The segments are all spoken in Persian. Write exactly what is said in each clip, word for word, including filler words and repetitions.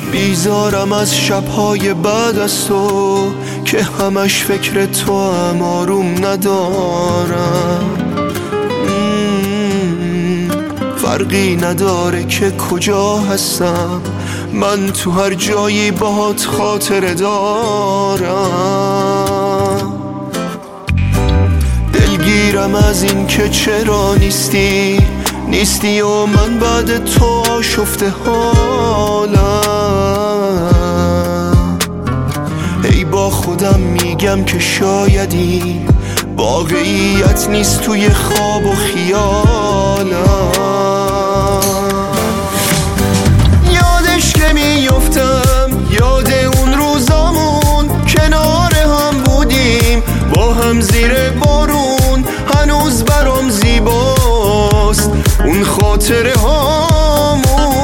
بیزارم از شبهای بعد از تو که همش فکر تو هم آروم ندارم. فرقی نداره که کجا هستم، من تو هر جایی باهات خاطره دارم. دلگیرم از این که چرا نیستی نیستی و من بعد تو آشفته حالم. ای با خودم میگم که شایدی واقعیت نیست توی خواب و خیالم. یادش که میفتم یاد اون روزامون کنار هم بودیم با هم زیر بارون، هنوز برام زیباست اون خاطره هامون.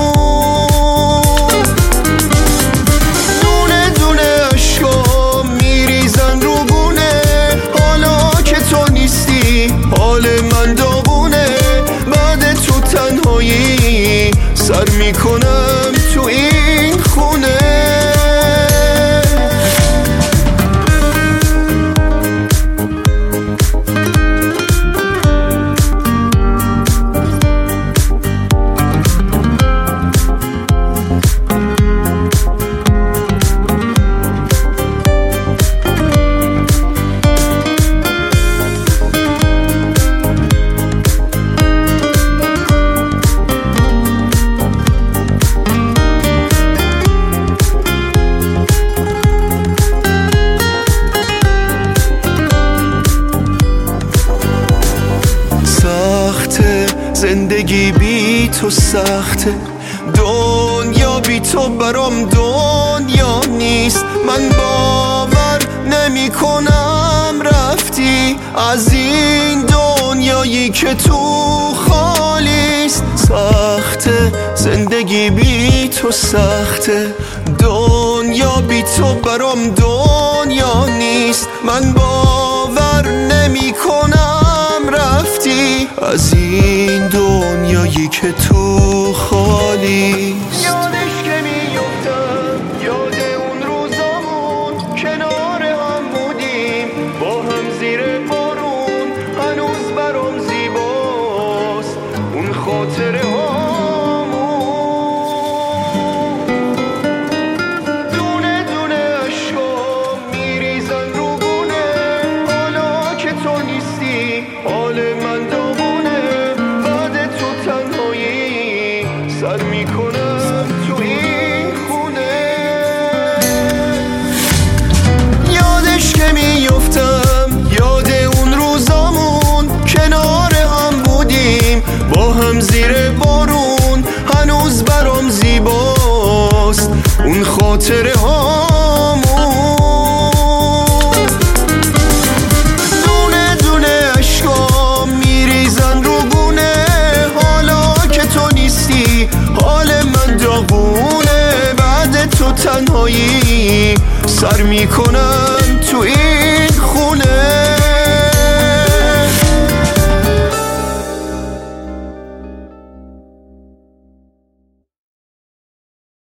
دونه دونه عشقام میریزن رو گونه، حالا که تو نیستی حال من داغونه. بعد تو تنهایی سر میکنم تو این خونه. زندگی بی تو سخته، دنیا بی تو برام دنیا نیست. من باور نمی کنم رفتی از این دنیایی که تو خالیست. سخته زندگی بی تو سخته، دنیا بی تو برام دنیا نیست. من باور نمی کنم رفتی از این دنیایی که تو خالیست. یادش که میفتم یاد اون روزامون کنار هم بودیم با هم زیر بارون، هنوز برام زیباست اون خاطره هامون. دونه دونه عشقام میریزن رو گونه، حالا که تو نیستی حال من داغونه. بعد تو تنهایی سر میکنم تو این خونه. یادش که میفتم یاد اون روزامون کنار هم بودیم با هم زیر بارون، هنوز برام زیباست اون خاطره هامون. دونه دونه عشقام میریزن رو گونه، حالا که تو نیستی حال من داغونه. بعد تو تنهایی سر میکنم تو این خونه.